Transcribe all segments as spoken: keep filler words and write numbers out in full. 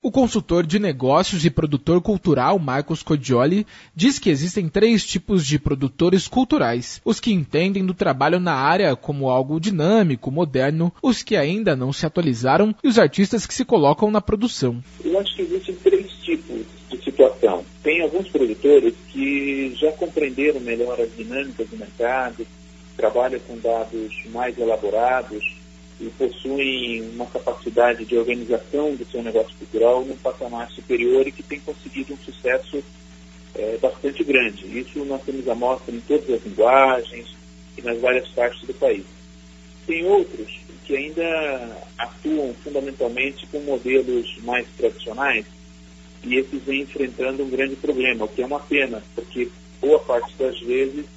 O consultor de negócios e produtor cultural Marcos Codioli diz que existem três tipos de produtores culturais: os que entendem do trabalho na área como algo dinâmico, moderno, os que ainda não se atualizaram e os artistas que se colocam na produção. Eu acho que existem três tipos de situação. Tem alguns produtores que já compreenderam melhor as dinâmicas do mercado, trabalham com dados mais elaborados e possuem uma capacidade de organização do seu negócio cultural num patamar superior e que tem conseguido um sucesso é, bastante grande. Isso nós temos amostra em todas as linguagens e nas várias partes do país. Tem outros que ainda atuam fundamentalmente com modelos mais tradicionais e esses vêm enfrentando um grande problema, o que é uma pena, porque boa parte das vezes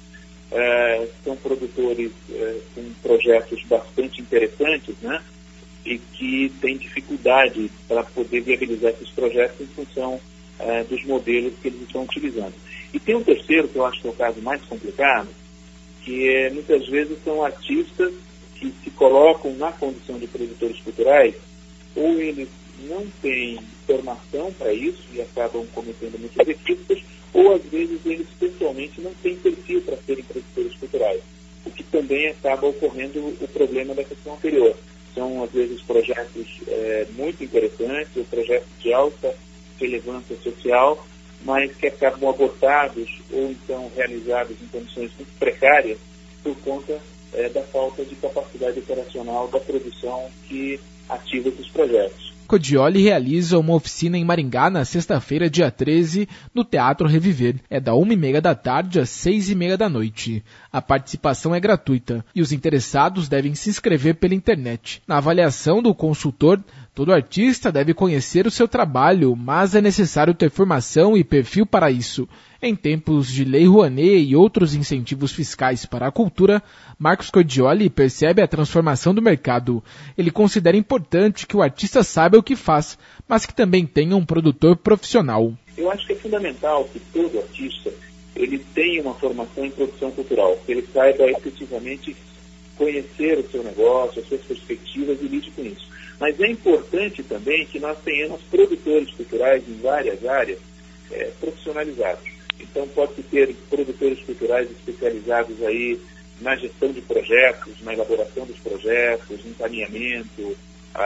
É, são produtores é, com projetos bastante interessantes, né? E que têm dificuldade para poder viabilizar esses projetos em função é, dos modelos que eles estão utilizando. E tem um terceiro, que eu acho que é o caso mais complicado, que é, muitas vezes são artistas que se colocam na condição de produtores culturais, ou eles não têm formação para isso e acabam cometendo muitos equívocos, ou às vezes eles pessoalmente não têm perfil para serem produtores culturais, o que também acaba ocorrendo o problema da questão anterior. São às vezes projetos é, muito interessantes, ou projetos de alta relevância social, mas que acabam abortados ou então realizados em condições muito precárias por conta é, da falta de capacidade operacional da produção que ativa esses projetos. Codioli realiza uma oficina em Maringá na sexta-feira, dia treze, no Teatro Reviver. É da uma e meia da tarde às seis e meia da noite. A participação é gratuita e os interessados devem se inscrever pela internet. Na avaliação do consultor, todo artista deve conhecer o seu trabalho, mas é necessário ter formação e perfil para isso. Em tempos de Lei Rouanet e outros incentivos fiscais para a cultura, Marcos Codioli percebe a transformação do mercado. Ele considera importante que o artista saiba o que faz, mas que também tenha um produtor profissional. Eu acho que é fundamental que todo artista ele tenha uma formação em produção cultural, que ele saiba efetivamente conhecer o seu negócio, as suas perspectivas e lide com isso. Mas é importante também que nós tenhamos produtores culturais em várias áreas é, profissionalizados. Então pode ter produtores culturais especializados aí na gestão de projetos, na elaboração dos projetos, encaminhamento, a,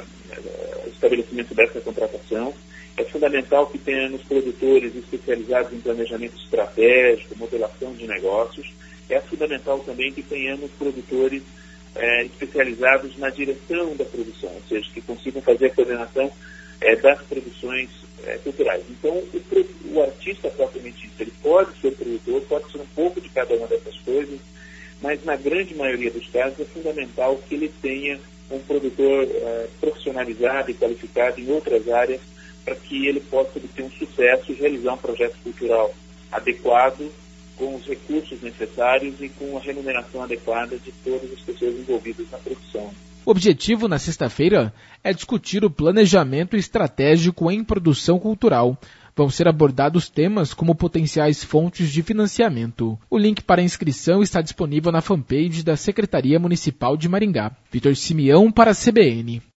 a estabelecimento dessa contratação. É fundamental que tenhamos produtores especializados em planejamento estratégico, modelação de negócios. É fundamental também que tenhamos produtores é, especializados na direção da produção, ou seja, que consigam fazer a coordenação é, das produções é, culturais. Então, o, o artista propriamente dito, ele pode ser produtor, pode ser um pouco de cada uma dessas coisas, mas na grande maioria dos casos é fundamental que ele tenha um produtor é, profissionalizado e qualificado em outras áreas para que ele possa obter um sucesso e realizar um projeto cultural adequado, com os recursos necessários e com a remuneração adequada de todas as pessoas envolvidas na produção. O objetivo, na sexta-feira, é discutir o planejamento estratégico em produção cultural. Vão ser abordados temas como potenciais fontes de financiamento. O link para a inscrição está disponível na fanpage da Secretaria Municipal de Maringá. Vitor Simeão para a C B N.